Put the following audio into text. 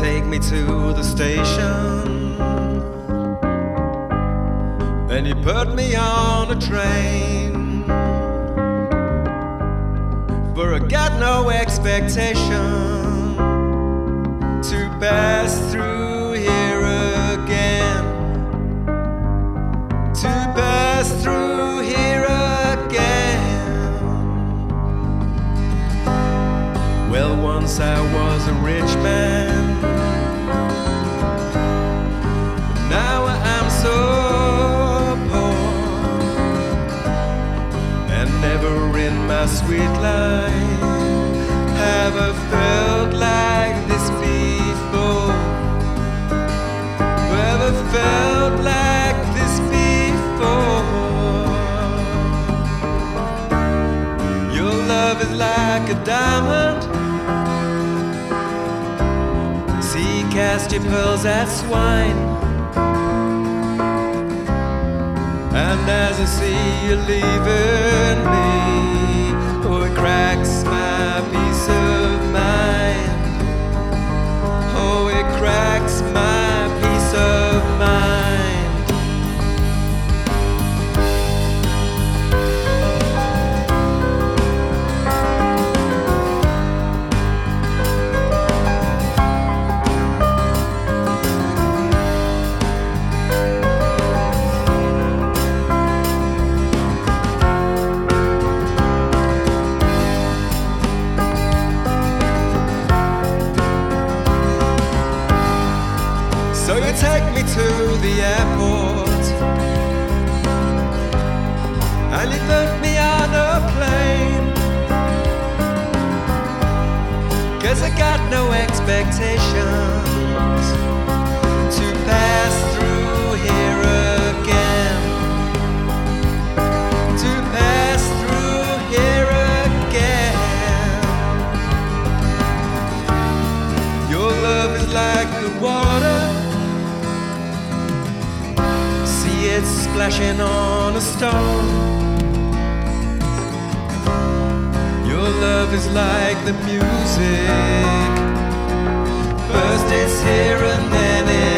take me to the station, and you put me on a train, for I got no expectation to pass through here again, to pass through here again. Well, once I was a rich man, but now I'm so poor, and never in my sweet life have I felt like this before. Ever felt like this before? Your love is like a diamond. See, cast your pearls at swine, and as I see you leaving me, oh, it cracks my peace of mind. Oh, it cracks my peace of mind. So you take me to the airport, and you put me on a plane, 'cause I got no expectations to pass through here again, to pass through here again. Your love is like the water, it's splashing on a stone. Your love is like the music, first it's here and then